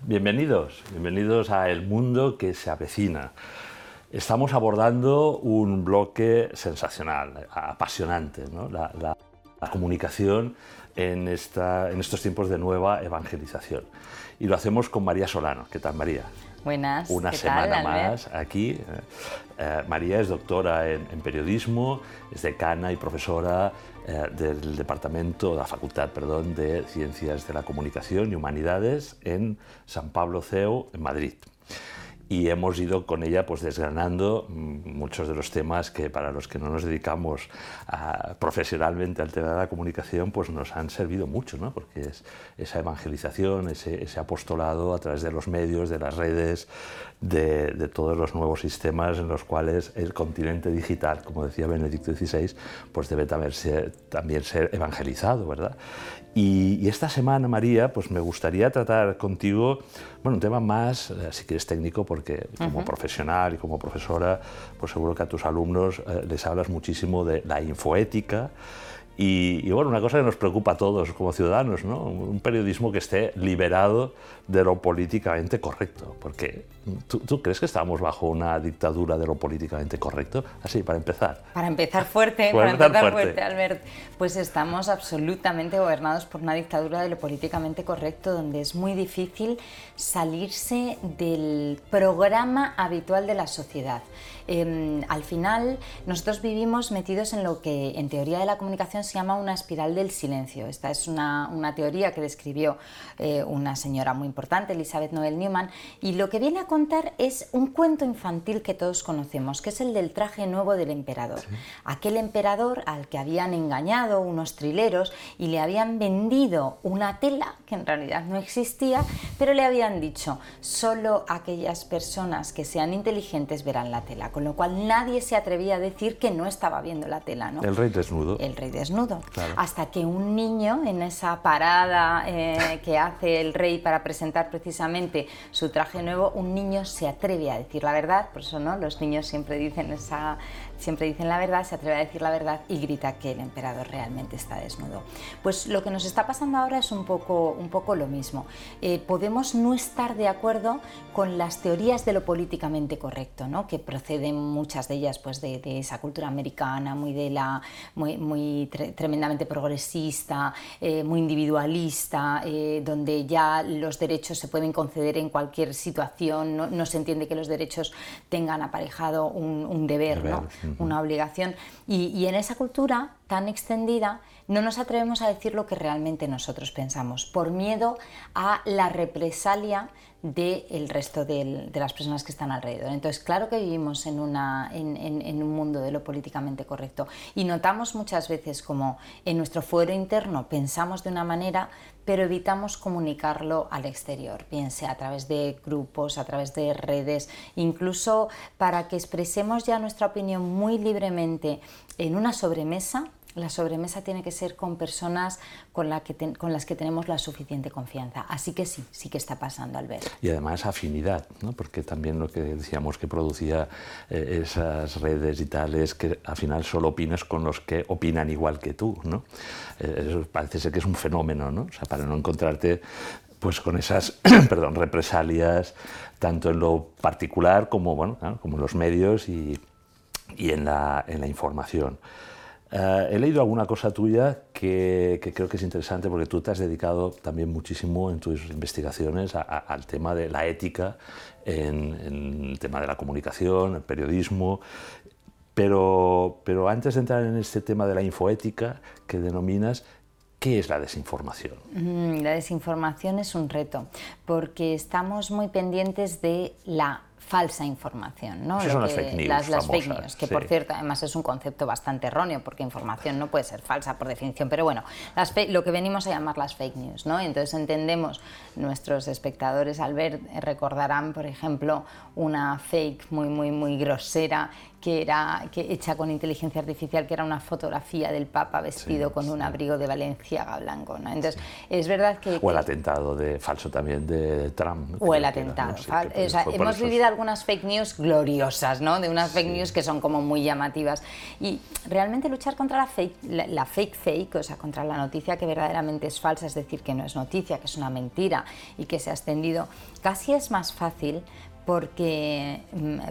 Bienvenidos a El Mundo que se avecina. Estamos abordando un bloque sensacional, apasionante, ¿no? La comunicación en estos tiempos de nueva evangelización. Y lo hacemos con María Solano. ¿Qué tal, María? Buenas. Una semana más aquí. María es doctora en periodismo, es decana y profesora del departamento, de la Facultad, de Ciencias de la Comunicación y Humanidades en San Pablo CEU, en Madrid. Y hemos ido con ella pues desgranando muchos de los temas que para los que no nos dedicamos profesionalmente al tema de la comunicación pues nos han servido mucho, ¿no? Porque es esa evangelización, ese apostolado a través de los medios, de las redes, de todos los nuevos sistemas en los cuales el continente digital, como decía Benedicto XVI, pues debe también ser evangelizado, ¿verdad? Y esta semana, María, pues me gustaría tratar contigo, bueno, un tema más, si quieres, técnico, porque como profesional y como profesora, pues seguro que a tus alumnos les hablas muchísimo de la infoética y bueno, una cosa que nos preocupa a todos como ciudadanos, ¿no? Un periodismo que esté liberado de lo políticamente correcto, porque ¿tú crees que estamos bajo una dictadura de lo políticamente correcto? Así, para empezar. Para empezar fuerte, Albert. Pues estamos absolutamente gobernados por una dictadura de lo políticamente correcto, donde es muy difícil salirse del programa habitual de la sociedad. Al final, nosotros vivimos metidos en lo que en teoría de la comunicación se llama una espiral del silencio. Esta es una teoría que describió una señora muy importante, Elizabeth Noel Newman, y lo que viene a contar es un cuento infantil que todos conocemos, que es el del traje nuevo del emperador. Sí. Aquel emperador al que habían engañado unos trileros y le habían vendido una tela que en realidad no existía, pero le habían dicho, solo aquellas personas que sean inteligentes verán la tela, con lo cual nadie se atrevía a decir que no estaba viendo la tela, ¿no? El rey desnudo. El rey desnudo. Claro. Hasta que un niño, en esa parada que hace el rey para presentar precisamente su traje nuevo, un niño se atreve a decir la verdad, por eso no, los niños siempre dicen la verdad, se atreve a decir la verdad y grita que el emperador realmente está desnudo. Pues lo que nos está pasando ahora es un poco lo mismo. Podemos no estar de acuerdo con las teorías de lo políticamente correcto, ¿no? Que proceden muchas de ellas pues de esa cultura americana muy tremendamente progresista, muy individualista, donde ya los derechos se pueden conceder en cualquier situación, no se entiende que los derechos tengan aparejado un deber, ¿no? Una obligación. Y en esa cultura tan extendida no nos atrevemos a decir lo que realmente nosotros pensamos, por miedo a la represalia del resto de las personas que están alrededor. Entonces, claro que vivimos en un mundo de lo políticamente correcto y notamos muchas veces como en nuestro fuero interno pensamos de una manera, pero evitamos comunicarlo al exterior, bien sea a través de grupos, a través de redes, incluso para que expresemos ya nuestra opinión muy libremente en una sobremesa. La sobremesa tiene que ser con personas con las que tenemos la suficiente confianza. Así que sí que está pasando, Albert. Y además afinidad, ¿no? Porque también lo que decíamos que producía esas redes y tal es que al final solo opinas con los que opinan igual que tú, ¿no? Eso parece ser que es un fenómeno, ¿no? O sea, para no encontrarte pues con esas represalias tanto en lo particular como, bueno, claro, como en los medios y en la información. He leído alguna cosa tuya que creo que es interesante porque tú te has dedicado también muchísimo en tus investigaciones al tema de la ética, en el tema de la comunicación, el periodismo, pero antes de entrar en este tema de la infoética que denominas, ¿qué es la desinformación? La desinformación es un reto porque estamos muy pendientes de la falsa información, ¿no? Son las fake news, las fake news, que sí. Por cierto, además es un concepto bastante erróneo, porque información no puede ser falsa por definición, pero bueno, lo que venimos a llamar las fake news, ¿no? Entonces entendemos, nuestros espectadores al ver, recordarán, por ejemplo, una fake muy grosera, que hecha con inteligencia artificial, que era una fotografía del Papa vestido con un abrigo de Balenciaga blanco, ¿no? Entonces, es verdad que... O el atentado falso también de Trump. O el atentado. Hemos vivido algunas fake news gloriosas, ¿no? De unas fake news que son como muy llamativas. Y realmente luchar contra la fake, o sea, contra la noticia que verdaderamente es falsa, es decir, que no es noticia, que es una mentira y que se ha extendido, casi es más fácil porque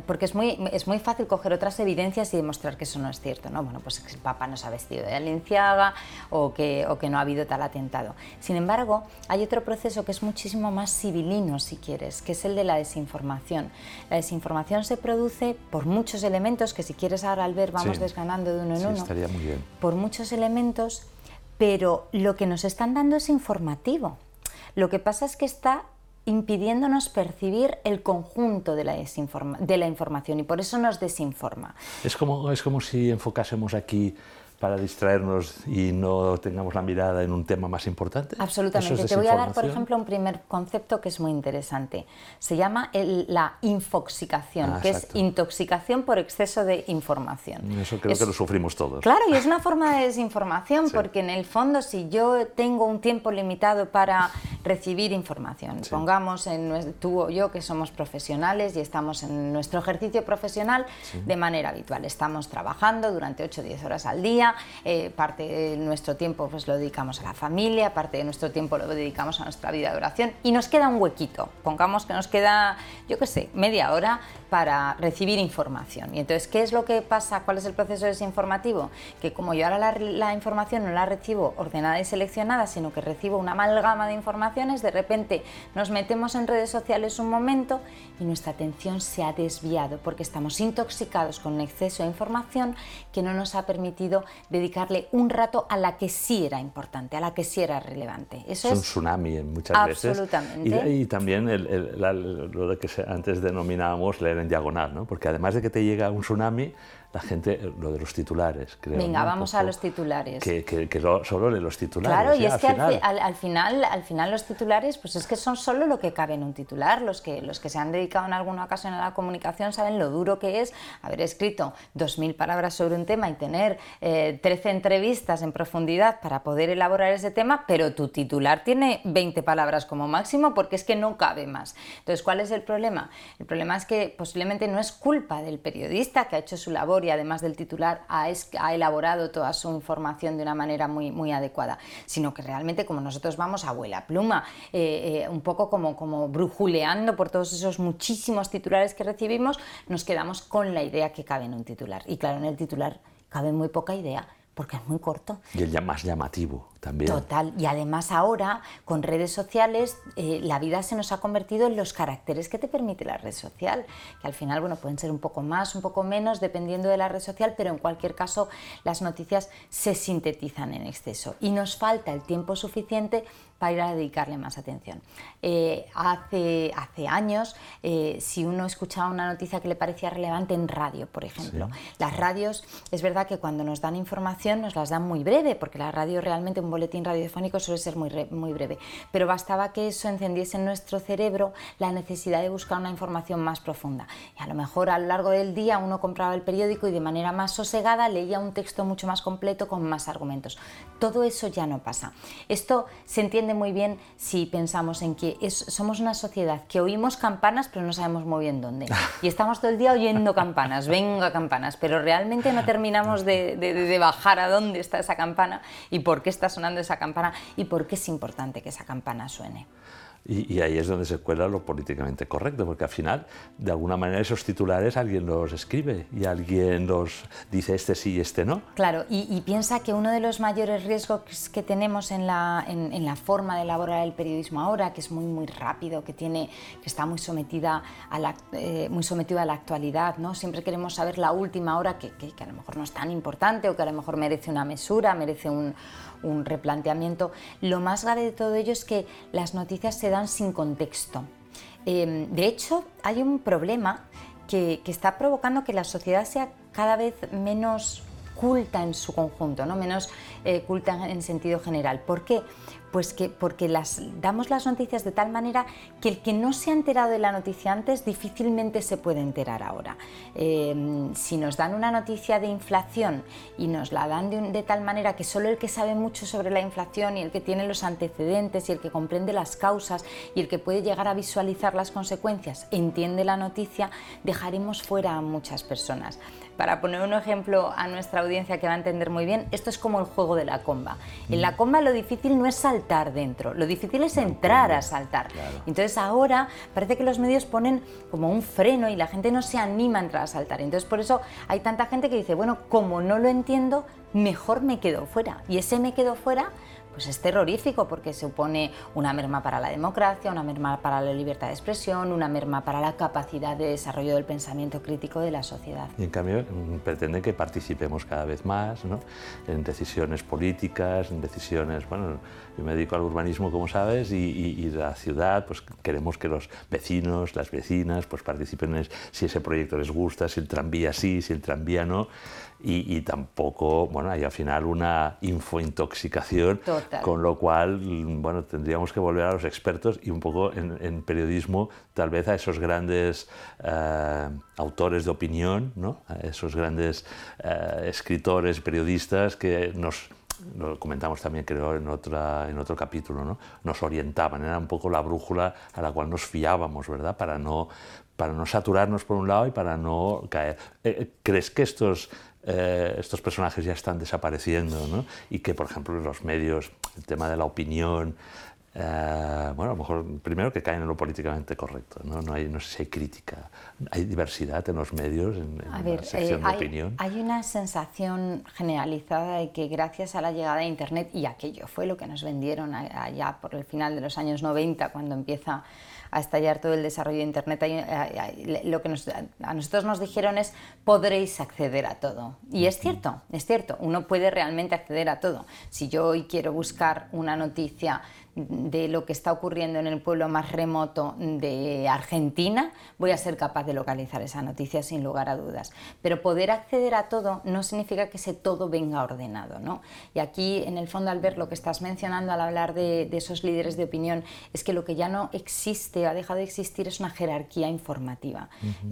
es muy fácil coger otras evidencias y demostrar que eso no es cierto, ¿no? Bueno, pues que el Papa no se ha vestido de Balenciaga o que no ha habido tal atentado. Sin embargo, hay otro proceso que es muchísimo más civilino, si quieres, que es el de la desinformación. La desinformación se produce por muchos elementos, que si quieres ahora al ver vamos desgranando de uno en uno. Estaría muy bien. Por muchos elementos, pero lo que nos están dando es informativo. Lo que pasa es que está impidiéndonos percibir el conjunto de la información y por eso nos desinforma. Es como si enfocásemos aquí para distraernos y no tengamos la mirada en un tema más importante. Absolutamente. Te voy a dar, por ejemplo, un primer concepto que es muy interesante. Se llama la infoxicación, que es intoxicación por exceso de información. Eso creo que lo sufrimos todos. Claro, y es una forma de desinformación, porque en el fondo, si yo tengo un tiempo limitado para recibir información, pongamos tú o yo que somos profesionales y estamos en nuestro ejercicio profesional de manera habitual, estamos trabajando durante 8 o 10 horas al día, parte de nuestro tiempo pues lo dedicamos a la familia, parte de nuestro tiempo lo dedicamos a nuestra vida de oración y nos queda un huequito, pongamos que nos queda, yo qué sé, media hora para recibir información. Y entonces, ¿qué es lo que pasa? ¿Cuál es el proceso desinformativo? Que como yo ahora la información no la recibo ordenada y seleccionada, sino que recibo una amalgama de informaciones, de repente nos metemos en redes sociales un momento y nuestra atención se ha desviado porque estamos intoxicados con un exceso de información que no nos ha permitido dedicarle un rato a la que sí era importante, a la que sí era relevante. Eso es un tsunami muchas veces. Absolutamente. Y también lo que antes denominábamos leer en diagonal, ¿no? Porque además de que te llega un tsunami, la gente, lo de los titulares, creo. Venga, vamos a los titulares. Que solo lee los titulares. Claro, y es que al final los titulares, pues es que son solo lo que cabe en un titular. Los que se han dedicado en alguna ocasión a la comunicación saben lo duro que es haber escrito 2000 palabras sobre un tema y tener 13 entrevistas en profundidad para poder elaborar ese tema, pero tu titular tiene 20 palabras como máximo porque es que no cabe más. Entonces, ¿cuál es el problema? El problema es que posiblemente no es culpa del periodista que ha hecho su labor y además del titular ha elaborado toda su información de una manera muy, muy adecuada, sino que realmente como nosotros vamos a vuela pluma, un poco como brujuleando por todos esos muchísimos titulares que recibimos, nos quedamos con la idea que cabe en un titular. Y claro, en el titular cabe muy poca idea, porque es muy corto. Y el más llamativo también. Total, y además ahora con redes sociales la vida se nos ha convertido en los caracteres que te permite la red social, que al final bueno, pueden ser un poco más, un poco menos, dependiendo de la red social, pero en cualquier caso las noticias se sintetizan en exceso y nos falta el tiempo suficiente para ir a dedicarle más atención. Hace años, si uno escuchaba una noticia que le parecía relevante en radio, por ejemplo, las radios, es verdad que cuando nos dan información nos las dan muy breve, porque la radio realmente, un boletín radiofónico suele ser muy breve, pero bastaba que eso encendiese en nuestro cerebro la necesidad de buscar una información más profunda. Y a lo mejor a lo largo del día uno compraba el periódico y de manera más sosegada leía un texto mucho más completo con más argumentos. Todo eso ya no pasa. Esto se entiende muy bien si pensamos en que somos una sociedad que oímos campanas pero no sabemos muy bien dónde. Y estamos todo el día oyendo campanas, venga campanas, pero realmente no terminamos de bajar a dónde está esa campana y por qué está sonando esa campana y por qué es importante que esa campana suene. Y ahí es donde se cuela lo políticamente correcto, porque al final, de alguna manera, esos titulares alguien los escribe y alguien los dice este sí y este no. Claro, y piensa que uno de los mayores riesgos que tenemos en la forma de elaborar el periodismo ahora, que es muy rápido, que está muy sometido a la actualidad, ¿no? Siempre queremos saber la última hora, que a lo mejor no es tan importante o que a lo mejor merece una mesura, merece un replanteamiento. Lo más grave de todo ello es que las noticias se dan sin contexto. De hecho, hay un problema que está provocando que la sociedad sea cada vez menos culta en su conjunto, ¿no? Menos culta en sentido general. ¿Por qué? Pues porque damos las noticias de tal manera que el que no se ha enterado de la noticia antes difícilmente se puede enterar ahora. Si nos dan una noticia de inflación y nos la dan de tal manera que solo el que sabe mucho sobre la inflación y el que tiene los antecedentes y el que comprende las causas y el que puede llegar a visualizar las consecuencias entiende la noticia, dejaremos fuera a muchas personas. Para poner un ejemplo a nuestra audiencia que va a entender muy bien, esto es como el juego de la comba. En la comba lo difícil no es saltar dentro, lo difícil es entrar a saltar. Claro. Entonces ahora parece que los medios ponen como un freno y la gente no se anima a entrar a saltar. Entonces por eso hay tanta gente que dice, bueno, como no lo entiendo, mejor me quedo fuera. Y ese me quedo fuera pues es terrorífico porque supone una merma para la democracia, una merma para la libertad de expresión, una merma para la capacidad de desarrollo del pensamiento crítico de la sociedad. Y en cambio pretende que participemos cada vez más, ¿no?, en decisiones políticas, en decisiones, bueno, yo me dedico al urbanismo, como sabes, y la ciudad, pues queremos que los vecinos, las vecinas, pues participen en si ese proyecto les gusta, si el tranvía sí, si el tranvía no. Y tampoco, bueno, hay al final una infointoxicación. Total. Con lo cual, bueno, tendríamos que volver a los expertos y un poco en periodismo, tal vez a esos grandes autores de opinión, ¿no?, a esos grandes escritores, periodistas que lo comentamos también, creo, en otro capítulo, ¿no?, nos orientaban, era un poco la brújula a la cual nos fiábamos, ¿verdad?, para no saturarnos por un lado y para no caer. ¿Crees que estos personajes ya están desapareciendo, ¿no?, y que, por ejemplo, en los medios, el tema de la opinión, bueno, a lo mejor primero que caen en lo políticamente correcto, ¿no? No sé si hay crítica, hay diversidad en los medios, en la sección de opinión. Hay una sensación generalizada de que gracias a la llegada de Internet, y aquello fue lo que nos vendieron allá por el final de los años 90, cuando empieza a estallar todo el desarrollo de Internet, lo que a nosotros nos dijeron es podréis acceder a todo. Y es cierto, uno puede realmente acceder a todo. Si yo hoy quiero buscar una noticia de lo que está ocurriendo en el pueblo más remoto de Argentina, voy a ser capaz de localizar esa noticia sin lugar a dudas. Pero poder acceder a todo no significa que ese todo venga ordenado, ¿no? Y aquí, en el fondo, Albert, lo que estás mencionando al hablar de esos líderes de opinión es que lo que ya no existe, ha dejado de existir, es una jerarquía informativa.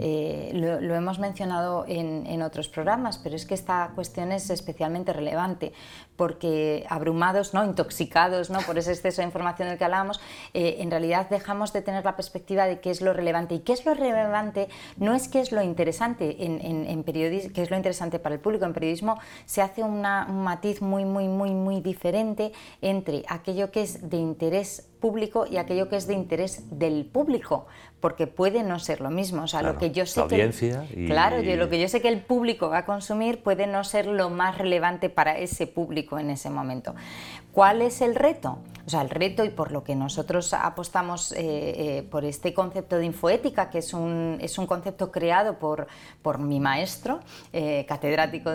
Lo hemos mencionado en otros programas, pero es que esta cuestión es especialmente relevante porque abrumados, ¿no?, intoxicados, ¿no?, por ese exceso de información del que hablábamos, en realidad dejamos de tener la perspectiva de qué es lo relevante. Y qué es lo relevante no es qué es lo interesante en periodismo, qué es lo interesante para el público. En periodismo se hace un matiz muy diferente entre aquello que es de interés público y aquello que es de interés del público, porque puede no ser lo mismo. O sea, claro, lo que yo sé lo que yo sé que el público va a consumir puede no ser lo más relevante para ese público en ese momento. ¿Cuál es el reto? O sea, el reto, y por lo que nosotros apostamos por este concepto de infoética, que es un concepto creado por mi maestro, catedrático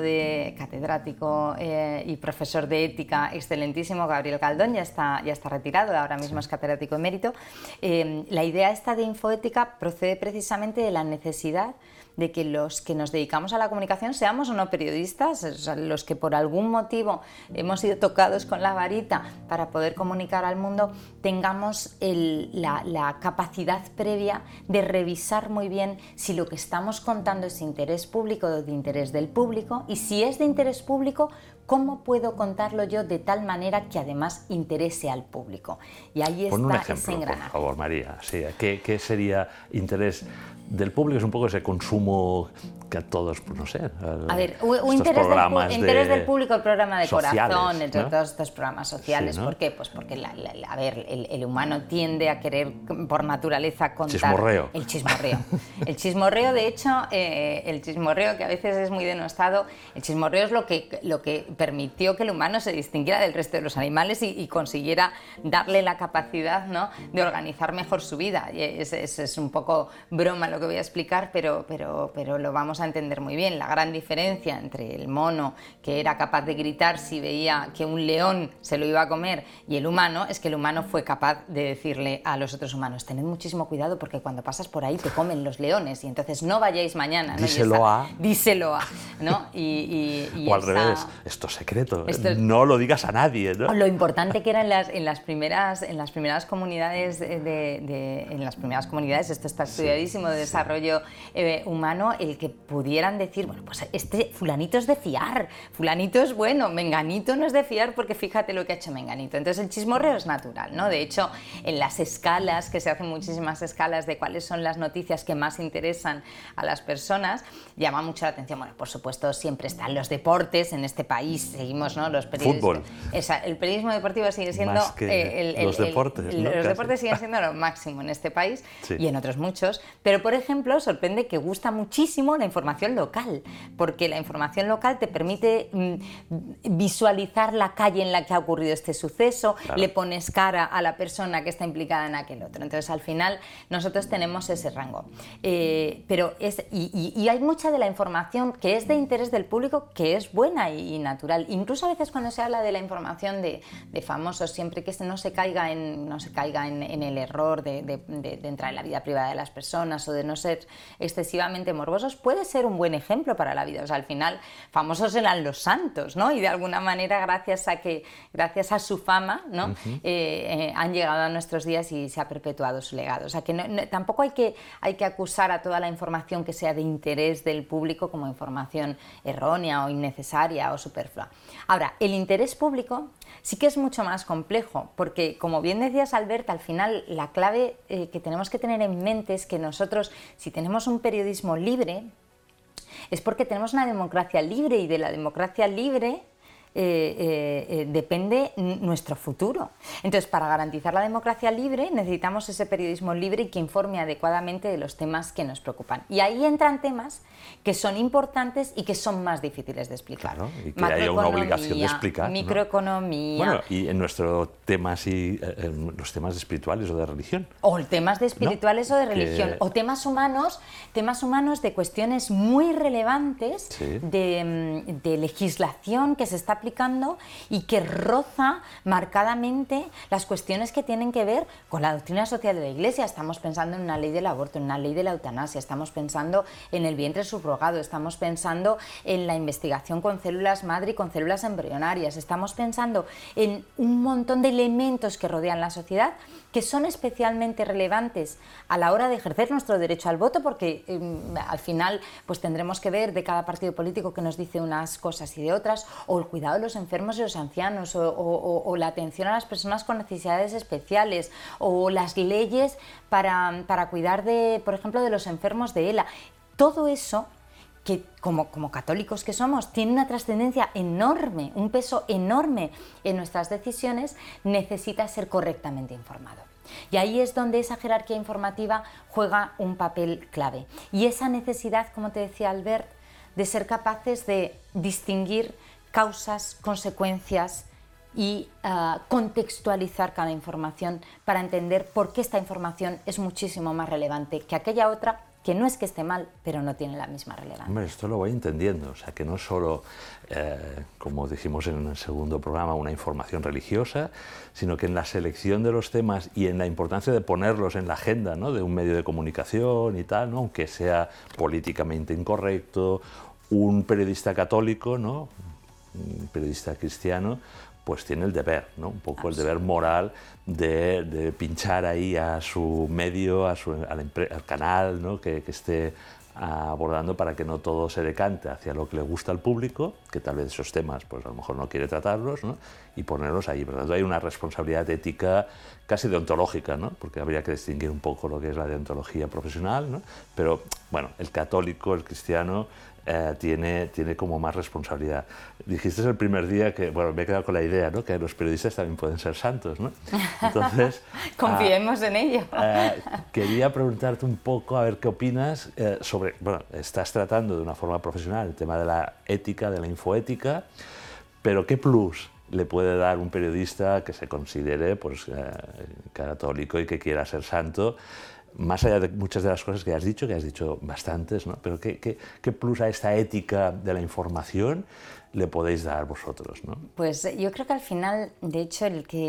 y profesor de ética excelentísimo, Gabriel Galdón, ya está retirado, ahora mismo es catedrático emérito. La idea esta de infoética procede precisamente de la necesidad de que los que nos dedicamos a la comunicación, seamos o no periodistas, o sea, los que por algún motivo hemos sido tocados con la varita para poder comunicar al mundo, tengamos la capacidad previa de revisar muy bien si lo que estamos contando es de interés público o de interés del público, y si es de interés público, ¿cómo puedo contarlo yo de tal manera que además interese al público? Y ahí Pon un está ejemplo, ese engranaje. por favor, María. Sí, ¿qué sería interés del público? Es un poco ese consumo que a todos, pues no sé, a ver, interés del público, el programa de sociales, Corazón, entre ¿no?, todos estos programas sociales. Sí, ¿no? ¿Por qué? Pues porque el humano tiende a querer por naturaleza contar Chismorreo. El chismorreo, de hecho, el chismorreo, que a veces es muy denostado, el chismorreo es lo que permitió que el humano se distinguiera del resto de los animales y consiguiera darle la capacidad, ¿no?, de organizar mejor su vida. Y es un poco broma lo que voy a explicar, pero lo vamos a a entender muy bien la gran diferencia entre el mono, que era capaz de gritar si veía que un león se lo iba a comer, y el humano, es que el humano fue capaz de decirle a los otros humanos: tened muchísimo cuidado porque cuando pasas por ahí te comen los leones y entonces no vayáis mañana, ¿no? Díselo a, ¿no? O al revés, esto es secreto, no lo digas a nadie, ¿no? Lo importante que era en las primeras comunidades, esto está estudiadísimo, de desarrollo humano, el que pudieran decir, bueno, pues este fulanito es de fiar, fulanito es bueno, menganito no es de fiar porque fíjate lo que ha hecho menganito. Entonces el chismorreo es natural, ¿no? De hecho, en las escalas, que se hacen muchísimas escalas de cuáles son las noticias que más interesan a las personas, llama mucho la atención. Bueno, por supuesto, siempre están los deportes en este país, seguimos, ¿no? Los periodistas. Fútbol. El periodismo deportivo sigue siendo... Más que los deportes, ¿no? Los deportes siguen siendo lo máximo en este país, sí, y en otros muchos, pero por ejemplo sorprende que gusta muchísimo la información local, porque la información local te permite visualizar la calle en la que ha ocurrido este suceso, claro, le pones cara a la persona que está implicada en aquel otro. Entonces al final nosotros tenemos ese rango, pero hay mucha de la información que es de interés del público que es buena y natural. Incluso a veces cuando se habla de la información de famosos, siempre que no se caiga en el error de entrar en la vida privada de las personas o de no ser excesivamente morbosos, puede ser un buen ejemplo para la vida. O sea, al final famosos eran los santos, ¿no? Y de alguna manera gracias a su fama, ¿no? Han llegado a nuestros días y se ha perpetuado su legado. O sea, que tampoco hay que acusar a toda la información que sea de interés del público como información errónea o innecesaria o superflua. Ahora, el interés público sí que es mucho más complejo, porque, como bien decías, Albert, al final la clave que tenemos que tener en mente es que nosotros, si tenemos un periodismo libre, es porque tenemos una democracia libre, y de la democracia libre depende nuestro futuro. Entonces, para garantizar la democracia libre necesitamos ese periodismo libre y que informe adecuadamente de los temas que nos preocupan. Y ahí entran temas que son importantes y que son más difíciles de explicar. Claro, y que haya una obligación de explicar, ¿no? Microeconomía. Bueno, y en nuestro tema, sí, los temas espirituales o de religión. O temas de espirituales, ¿no? O de religión. O temas humanos de cuestiones muy relevantes, sí, de legislación que se está aplicando y que roza marcadamente las cuestiones que tienen que ver con la doctrina social de la Iglesia. Estamos pensando en una ley del aborto, en una ley de la eutanasia, estamos pensando en el vientre subrogado, estamos pensando en la investigación con células madre y con células embrionarias, estamos pensando en un montón de elementos que rodean la sociedad que son especialmente relevantes a la hora de ejercer nuestro derecho al voto, porque al final pues tendremos que ver de cada partido político que nos dice unas cosas y de otras, o el cuidado de los enfermos y los ancianos, o la atención a las personas con necesidades especiales, o las leyes para cuidar, por ejemplo, de los enfermos de ELA. Todo eso, que como católicos que somos, tiene una trascendencia enorme, un peso enorme en nuestras decisiones, necesita ser correctamente informado. Y ahí es donde esa jerarquía informativa juega un papel clave. Y esa necesidad, como te decía Albert, de ser capaces de distinguir causas, consecuencias y contextualizar cada información para entender por qué esta información es muchísimo más relevante que aquella otra, que no es que esté mal, pero no tiene la misma relevancia. Hombre, esto lo voy entendiendo, o sea, que no solo, como dijimos en el segundo programa, una información religiosa, sino que en la selección de los temas y en la importancia de ponerlos en la agenda, ¿no?, de un medio de comunicación y tal, ¿no?, aunque sea políticamente incorrecto, un periodista católico, ¿no?, un periodista cristiano, pues tiene el deber, ¿no?, un poco el deber moral de pinchar ahí a su medio, al canal, ¿no?, que esté abordando, para que no todo se decante hacia lo que le gusta al público, que tal vez esos temas pues a lo mejor no quiere tratarlos, ¿no?, y ponerlos ahí. Por lo tanto, hay una responsabilidad ética casi deontológica, ¿no?, porque habría que distinguir un poco lo que es la deontología profesional, ¿no?, pero bueno, el católico, el cristiano, tiene como más responsabilidad. Dijiste el primer día que, bueno, me he quedado con la idea, ¿no?, que los periodistas también pueden ser santos, ¿no? Entonces, confiemos en ello. Quería preguntarte un poco, a ver qué opinas sobre, bueno, estás tratando de una forma profesional el tema de la ética, de la infoética, pero ¿qué plus le puede dar un periodista que se considere pues católico y que quiera ser santo más allá de muchas de las cosas que has dicho bastantes, ¿no? Pero ¿qué plus a esta ética de la información le podéis dar vosotros, ¿no? Pues yo creo que al final, de hecho,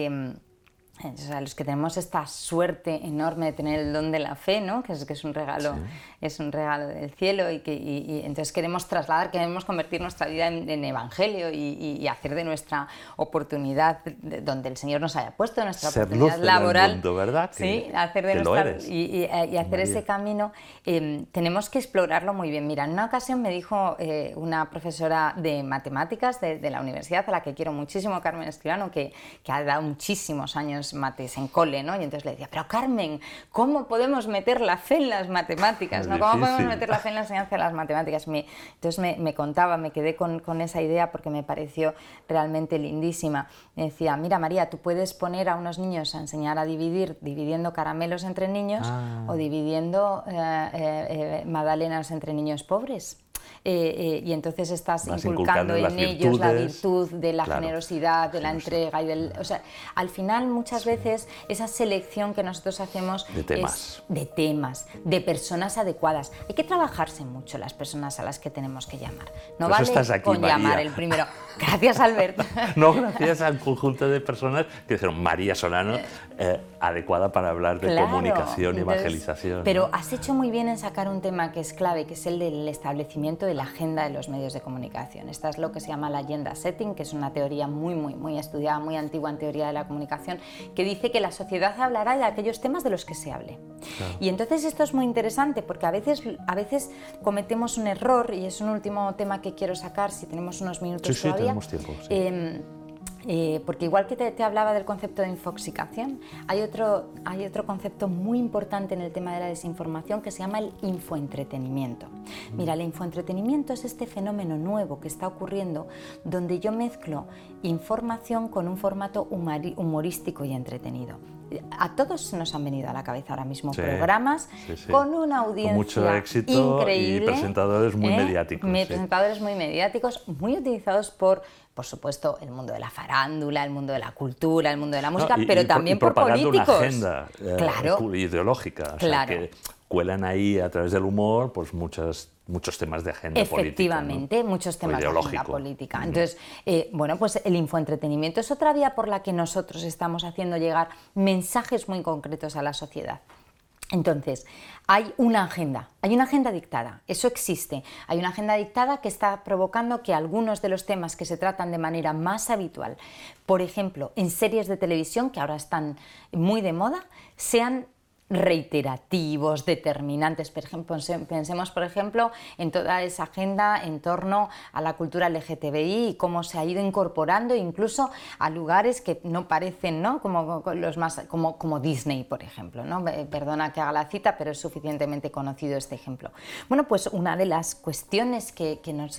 o sea, los que tenemos esta suerte enorme de tener el don de la fe, ¿no? que es un regalo, Sí. es un regalo del cielo y entonces queremos queremos convertir nuestra vida en evangelio y hacer de nuestra oportunidad donde el Señor nos haya puesto, nuestra Ser oportunidad luz en el laboral, mundo, ¿verdad? sí, hacer de que lo nuestra eres, y hacer María. ese camino, tenemos que explorarlo muy bien. Mira, en una ocasión me dijo una profesora de matemáticas de la universidad, a la que quiero muchísimo, Carmen Escribano, que ha dado muchísimos años mates en cole, ¿no? Y entonces le decía, pero Carmen, ¿cómo podemos meter la fe en las matemáticas? ¿No? ¿Cómo podemos meter la fe en la enseñanza de las matemáticas? Entonces me contaba, me quedé con esa idea porque me pareció realmente lindísima. Me decía, mira María, tú puedes poner a unos niños a enseñar a dividiendo caramelos entre niños o dividiendo magdalenas entre niños pobres. Y entonces estás inculcando en ellos la virtud de la generosidad, de la entrega o sea, al final muchas veces esa selección que nosotros hacemos es de temas, de personas adecuadas. Hay que trabajarse mucho las personas a las que tenemos que llamar. No vale con llamar el primero. Gracias, Albert. No, gracias al conjunto de personas que dijeron María Solano, adecuada para hablar de comunicación y evangelización. Pero has hecho muy bien en sacar un tema que es clave, que es el del establecimiento de la agenda de los medios de comunicación. Esta es lo que se llama la agenda setting, que es una teoría muy estudiada, muy antigua en teoría de la comunicación, que dice que la sociedad hablará de aquellos temas de los que se hable. Claro. Y entonces esto es muy interesante porque a veces cometemos un error, y es un último tema que quiero sacar, si tenemos unos minutos todavía. Tenemos tiempo, sí. Porque igual que te hablaba del concepto de infoxicación, hay otro concepto muy importante en el tema de la desinformación que se llama el infoentretenimiento. Mira, el infoentretenimiento es este fenómeno nuevo que está ocurriendo donde yo mezclo información con un formato humorístico y entretenido. A todos nos han venido a la cabeza ahora mismo programas con una audiencia con mucho éxito increíble, y presentadores muy mediáticos. Presentadores muy mediáticos, muy utilizados por supuesto, el mundo de la farándula, el mundo de la cultura, el mundo de la música, pero también por políticos. Una agenda ideológica, o sea, que cuelan ahí a través del humor pues muchos temas de agenda política. Efectivamente, ¿no? Muchos temas de agenda política. Entonces, bueno, pues el infoentretenimiento es otra vía por la que nosotros estamos haciendo llegar mensajes muy concretos a la sociedad. Entonces, hay una agenda dictada, eso existe. Hay una agenda dictada que está provocando que algunos de los temas que se tratan de manera más habitual, por ejemplo, en series de televisión, que ahora están muy de moda, sean reiterativos, determinantes. Por ejemplo, pensemos, por ejemplo, en toda esa agenda en torno a la cultura LGTBI y cómo se ha ido incorporando incluso a lugares que no parecen, ¿no? como Disney, por ejemplo, ¿no? Perdona que haga la cita, pero es suficientemente conocido este ejemplo. Bueno, pues una de las cuestiones que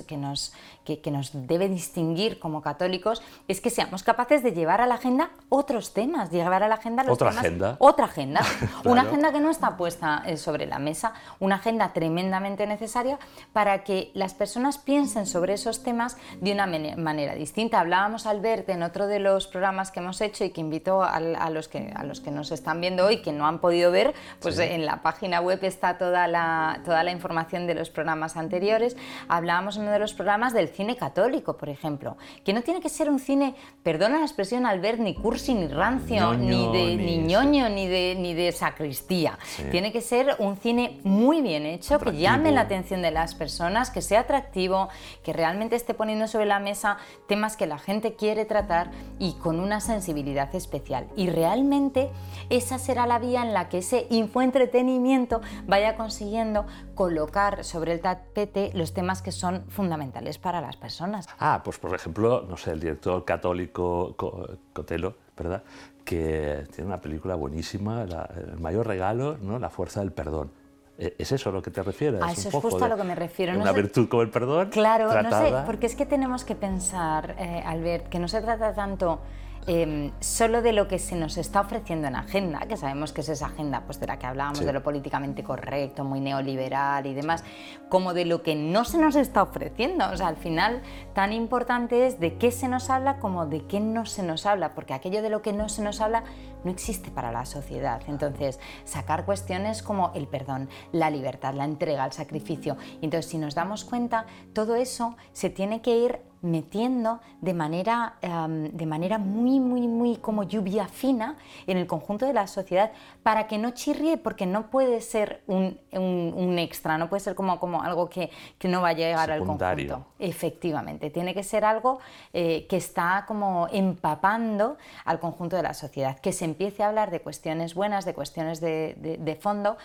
nos debe distinguir como católicos es que seamos capaces de llevar a la agenda otros temas, llevar a la agenda los otra temas, agenda. Otra agenda. Claro. Una agenda que no está puesta sobre la mesa, una agenda tremendamente necesaria para que las personas piensen sobre esos temas de una manera distinta. Hablábamos, Albert, en otro de los programas que hemos hecho y que invito a los que nos están viendo hoy, que no han podido ver, pues en la página web está toda la información de los programas anteriores. Hablábamos en uno de los programas del cine católico, por ejemplo, que no tiene que ser un cine, perdona la expresión, Albert, ni cursi, ni rancio, ni ñoño, ni de sacristía. Tiene que ser un cine muy bien hecho, atractivo, que llame la atención de las personas, que sea atractivo, que realmente esté poniendo sobre la mesa temas que la gente quiere tratar y con una sensibilidad especial. Y realmente esa será la vía en la que ese infoentretenimiento vaya consiguiendo colocar sobre el tapete los temas que son fundamentales para las personas. Pues por ejemplo, no sé, el director católico Cotelo, ¿verdad?, que tiene una película buenísima, El mayor regalo, ¿no?, La fuerza del perdón. ¿Es eso a lo que te refieres? A eso es justo a lo que me refiero. ¿Una virtud como el perdón? Claro, tratada. No sé, porque es que tenemos que pensar, Albert, que no se trata tanto solo de lo que se nos está ofreciendo en agenda, que sabemos que es esa agenda pues, de la que hablábamos, de lo políticamente correcto, muy neoliberal y demás, como de lo que no se nos está ofreciendo. O sea, al final, tan importante es de qué se nos habla como de qué no se nos habla, porque aquello de lo que no se nos habla no existe para la sociedad. Entonces, sacar cuestiones como el perdón, la libertad, la entrega, el sacrificio. Entonces, si nos damos cuenta, todo eso se tiene que ir metiendo de manera muy como lluvia fina en el conjunto de la sociedad para que no chirríe, porque no puede ser un extra, no puede ser como algo que no va a llegar secundario. al conjunto. Efectivamente, tiene que ser algo que está como empapando al conjunto de la sociedad, que se empiece a hablar de cuestiones buenas, de cuestiones de fondo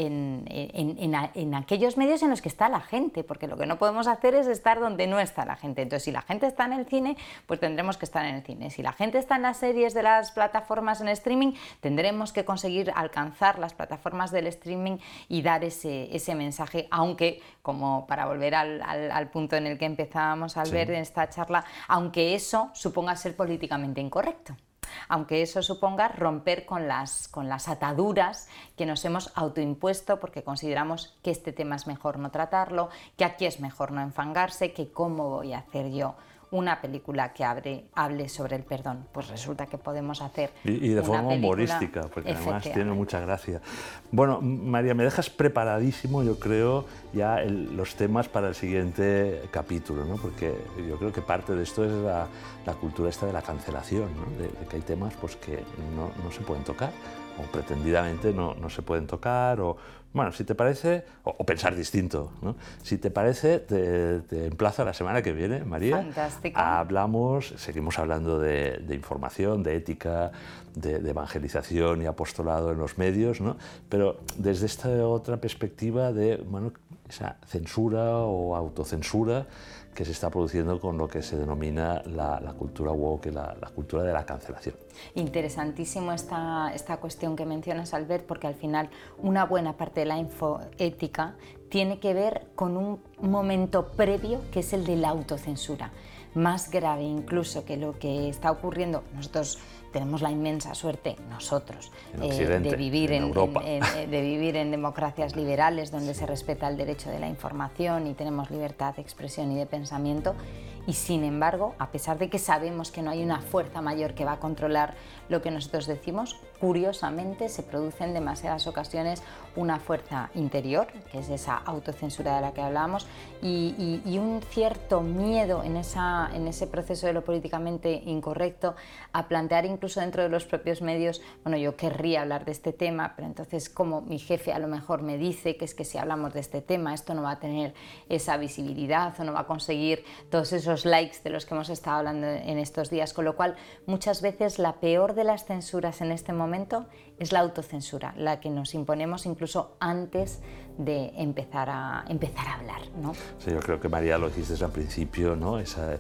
en aquellos medios en los que está la gente, porque lo que no podemos hacer es estar donde no está la gente. Entonces, si la gente está en el cine, pues tendremos que estar en el cine. Si la gente está en las series de las plataformas en streaming, tendremos que conseguir alcanzar las plataformas del streaming y dar ese mensaje, aunque, como para volver al punto en el que empezábamos a ver en esta charla, aunque eso suponga ser políticamente incorrecto. Aunque eso suponga romper con las ataduras que nos hemos autoimpuesto porque consideramos que este tema es mejor no tratarlo, que aquí es mejor no enfangarse, que cómo voy a hacer yo una película que hable sobre el perdón. Pues resulta que podemos hacer y de forma humorística, porque además tiene mucha gracia. Bueno, María, me dejas preparadísimo, yo creo, ya los temas para el siguiente capítulo, ¿no? Porque yo creo que parte de esto es la cultura esta de la cancelación, ¿no? De que hay temas pues, que no se pueden tocar, o pretendidamente no se pueden tocar, o bueno, si te parece, o pensar distinto, ¿no? Si te parece, te emplazo a la semana que viene, María. Fantástico. Seguimos hablando de información, de ética, de evangelización y apostolado en los medios, ¿no? Pero desde esta otra perspectiva de, bueno, esa censura o autocensura que se está produciendo con lo que se denomina la cultura woke, la cultura de la cancelación. Interesantísimo esta cuestión que mencionas, Albert, porque al final una buena parte de la infoética tiene que ver con un momento previo que es el de la autocensura. Más grave incluso que lo que está ocurriendo. Nosotros tenemos la inmensa suerte, nosotros, de vivir en democracias liberales donde se respeta el derecho de la información y tenemos libertad de expresión y de pensamiento. Y sin embargo, a pesar de que sabemos que no hay una fuerza mayor que va a controlar lo que nosotros decimos, curiosamente se produce en demasiadas ocasiones una fuerza interior, que es esa autocensura de la que hablábamos, y un cierto miedo en ese proceso de lo políticamente incorrecto a plantear incluso dentro de los propios medios, bueno, yo querría hablar de este tema, pero entonces como mi jefe a lo mejor me dice que es que si hablamos de este tema esto no va a tener esa visibilidad o no va a conseguir todos esos likes de los que hemos estado hablando en estos días, con lo cual muchas veces la peor de las censuras en este momento es la autocensura, la que nos imponemos incluso antes de empezar a hablar, ¿no? Sí, yo creo que María lo dijiste desde el principio, ¿no? Ese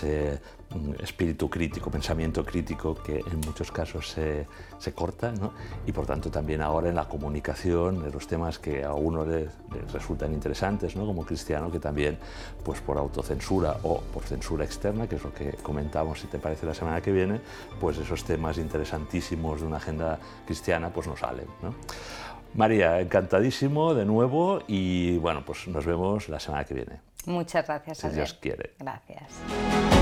espíritu crítico, pensamiento crítico que en muchos casos se corta, ¿no? Y por tanto también ahora en la comunicación de los temas que a uno les resultan interesantes, ¿no? Como cristiano, que también pues por autocensura o por censura externa, que es lo que comentamos, si te parece, la semana que viene, pues esos temas interesantísimos de una agenda cristiana pues no salen, ¿no? María, encantadísimo de nuevo y bueno, pues nos vemos la semana que viene. Muchas gracias, si Albert. Dios quiere. Gracias.